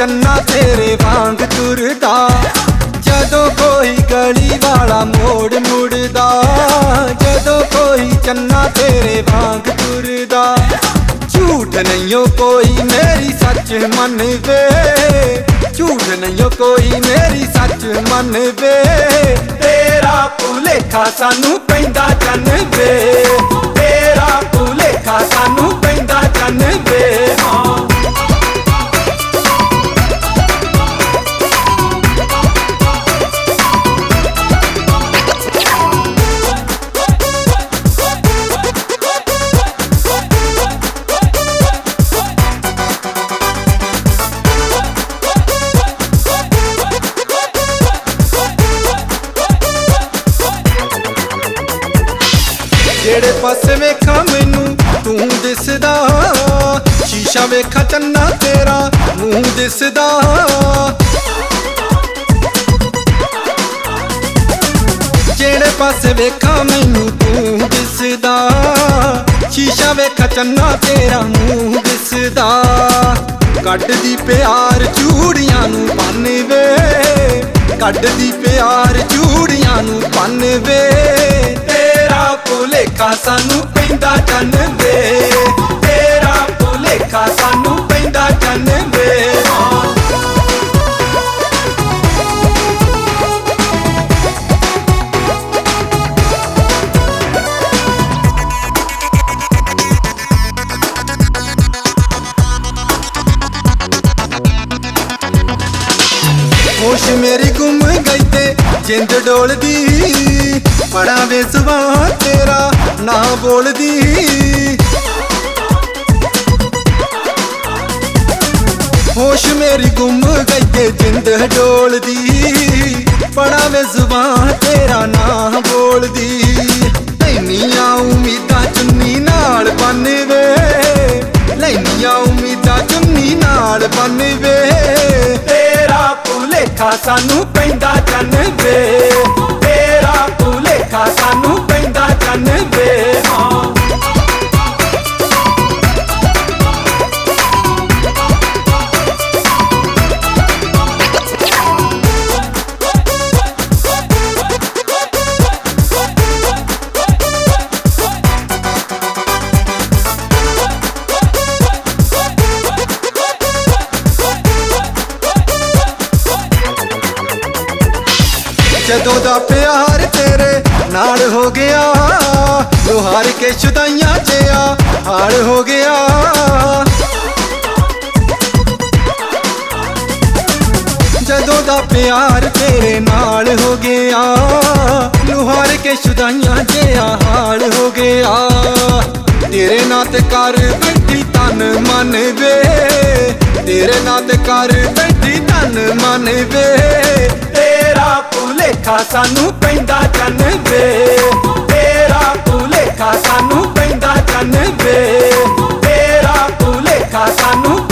चन्ना तेरे वांग तुरदा, जदों कोई गली वाला मोड़ मुड़दा, जदों कोई चन्ना तेरे वांग तुरदा। झूठ नहीं हो कोई मेरी सच मन वे, झूठ नहीं हो कोई मेरी सच मन वे। तेरा भुलेखा सानू पैंदा चन वे, तेरा भुलेखा सानू पैंदा चन वे। जेड़े पासे वेखा मैनू तू दिसदा, शीशा वेखा चन्ना तेरा मुंह दिसदा। जेड़े पासे वेखा मैनू तू दिसदा, शीशा वेखा चन्ना तेरा मुंह दिसदा। कड्डदी प्यार चूड़ियां नू बन वे, कड्डदी प्यार चूड़ियां नू बन वे। तेरा भुलेखा सानू पैंदा चन वे, तेरा भुलेखा सानू पैंदा चन वे। होश मेरी गुम गई ते जिंद डोलदी, बड़ा बेजुबान तेरा ना बोलदी। होश मेरी गुम गई ते जिंद डोलदी, बड़ा बेजुबान तेरा ना बोलदी। लैनियां उम्मीदां चुन्नी नाल बन वे, लैनियां उम्मीदां चुन्नी नाल बन वे। तेरा भुलेखा सानू पैंदा चन वे, तेरा भुलेखा सानू पैंदा चन वे। जदों दा प्यार तेरे नाल हो गया, लोहार के शुदाइयां जिया हाल हो गया। जदों दा प्यार तेरे नाल हो गया, लोहार के शुदाइयां जिया हाल हो गया। तेरे नाल ते कर बैठी तन मन वे, तेरे नाल ते कर बैठी तन मन वे। तेरा भुलेखा सानू पैंदा चन वे, तेरा भुलेखा सानू पैंदा चन वे, तेरा भुलेखा सानू